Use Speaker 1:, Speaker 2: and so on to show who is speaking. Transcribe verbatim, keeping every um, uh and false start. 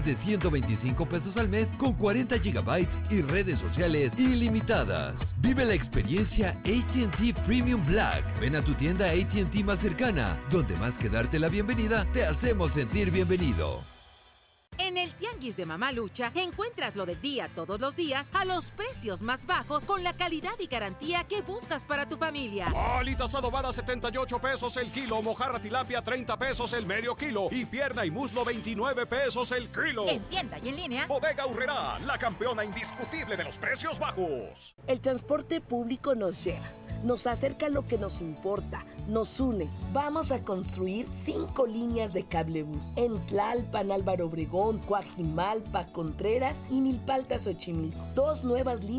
Speaker 1: de ciento veinticinco pesos al mes con cuarenta gigabytes y redes sociales ilimitadas. Vive la experiencia A T and T Premium Black. Ven a tu tienda A T and T más cercana, donde más que darte la bienvenida, te hacemos sentir bienvenido.
Speaker 2: En el Tianguis de Mamalucha encuentras lo del día todos los días a los precios más bajos con la calidad y garantía que buscas para tu familia.
Speaker 3: Alitas adobadas setenta y ocho pesos el kilo, mojarra tilapia treinta pesos el medio kilo y pierna y muslo veintinueve pesos el kilo.
Speaker 2: En tienda y en línea.
Speaker 3: Bodega Aurrerá, la campeona indiscutible de los precios bajos.
Speaker 4: El transporte público nos lleva, nos acerca a lo que nos importa, nos une. Vamos a construir cinco líneas de cablebús en Tlalpan, Álvaro Obregón, Coajimalpa, Contreras y Milpalta, Xochimilco. Dos nuevas líneas